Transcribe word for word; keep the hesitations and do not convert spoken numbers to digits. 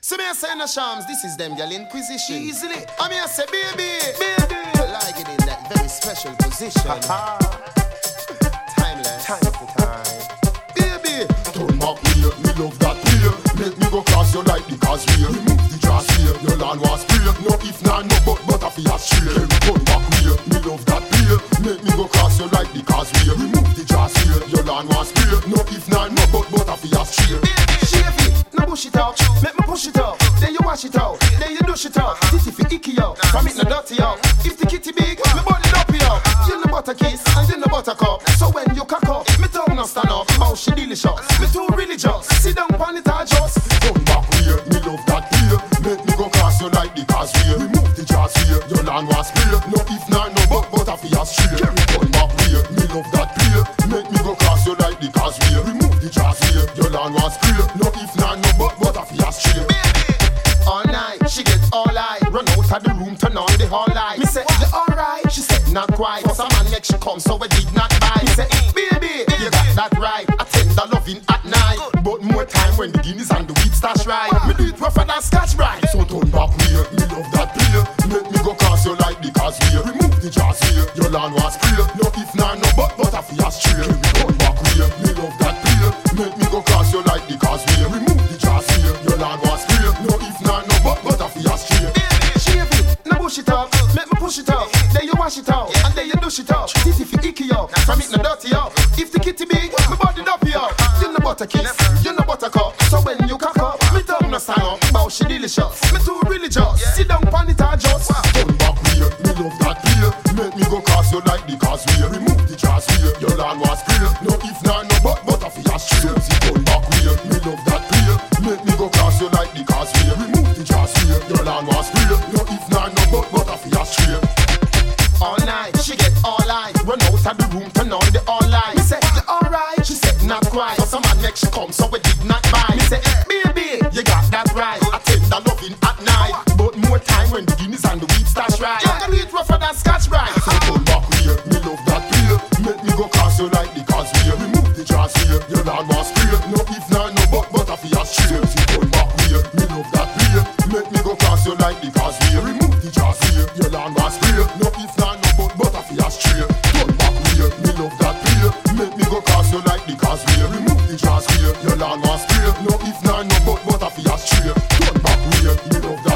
So me a say in the shams, this is them girl Inquisition. Easily. I mean I say baby, Baby. I like it in that very special position. Timeless. Time to time. Baby, Turn back way, me love that way. Make me go cross you like the causeway. Remove the jazz here, your land was spray. No if nah no but but a fi a straight. Turn back way, me love that way. Make me go cross you like the causeway. Remove the jazz here, your land was spray. No if nah no but but a fi a straight. shave it, no bush it out. Make me push it out, then you wash it out, then you douche it out. Titty fi icky out, from it no dirty out. If the kitty big, me body dumpy out. You no butter kiss and you no butter cup. So when you cock up, me tongue no stand up. How she delicious, me too religious. Sit down pon it or just Turn back way, me love that way. Make me go cross you like the causeway. Remove the jazz here, your land was spray. No if nah no but but a fi a straight. Turn back way, me love that way. Make me go cross you like the causeway. Remove the jazz here, your land was spray. No if nah no but but a fi a straight. all night. She get all I run out of the room, turn on the hall light. Me say, you alright? She said, not quite. For some man make she come, so we did not buy. Me say, baby, you got that right. I tender loving at night, but more time when the guineas and the weed stash right. Me do it rougher than Scotch Brite. So turn back way, me love that play. Make me go cross you like the causeway. Remove the jazz here, your land was spray. No if nah no but but a fi a straight. Turn back way, me love that play. Make me go cross you like the causeway. Remove the jazz here, your land was spray. No if nah no but but a fi a straight. Shave it, no bush it out. Make me push it out, then you wash it out, and then you douche it out. Titty fi icky out, from it no dirty out. If the kitty big, me body dumpy out. You no butter kiss, you no butter cup. So when you cock up, me tongue no stand up. Bow she delicious, me too religious. Sit down pon it or just Turn back way, me love that play. Make me go cross you like the causeway. Remove the jazz here, your land was spray. No if nah no but but a fi a straight. Turn back way, me love that play. Make me go cross you like the causeway. Remove the jazz here, your land was spray. No if nah no but but a fi a straight. all night. She get all I run out of the room, turn on the all light. Me say, you alright? She said, not quite. For some man make she come, so we did not buy. Me say, baby, you got that right. I tender loving at night, but more time when the guineas and the weed stash right. You can eat rougher than Scotch Brite. So turn back way, me love that play. Make me go cross you like the causeway. Remove the jazz here, your land was spray. No if nah no but but a fi a straight. Turn back way, me love that play. Make me go cross you like the causeway. Remove the jazz here, your land was spray. No if nah no but but a fi a straight. Turn back way, me love that play. Make me go cross you like the causeway. Remove the jazz here, your land was spray. No if nah no but but a fi a straight. Turn back way, me love that